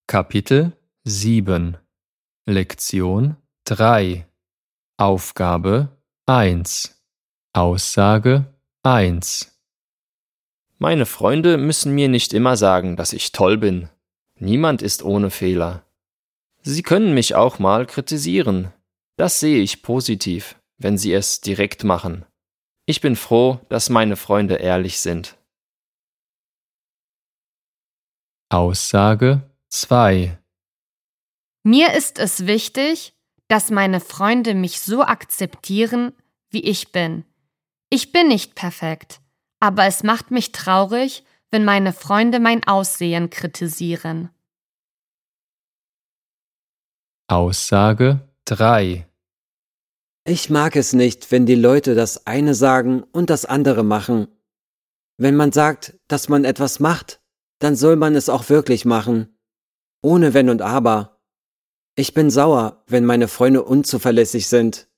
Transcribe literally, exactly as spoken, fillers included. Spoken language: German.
Kapitel sieben Lektion drei Aufgabe eins Aussage eins Meine Freunde müssen mir nicht immer sagen, dass ich toll bin. Niemand ist ohne Fehler. Sie können mich auch mal kritisieren. Das sehe ich positiv, wenn sie es direkt machen. Ich bin froh, dass meine Freunde ehrlich sind. Aussage zwei Mir ist es wichtig, dass meine Freunde mich so akzeptieren, wie ich bin. Ich bin nicht perfekt, aber es macht mich traurig, wenn meine Freunde mein Aussehen kritisieren. Aussage drei Ich mag es nicht, wenn die Leute das eine sagen und das andere machen. Wenn man sagt, dass man etwas macht, dann soll man es auch wirklich machen. Ohne Wenn und Aber. Ich bin sauer, wenn meine Freunde unzuverlässig sind.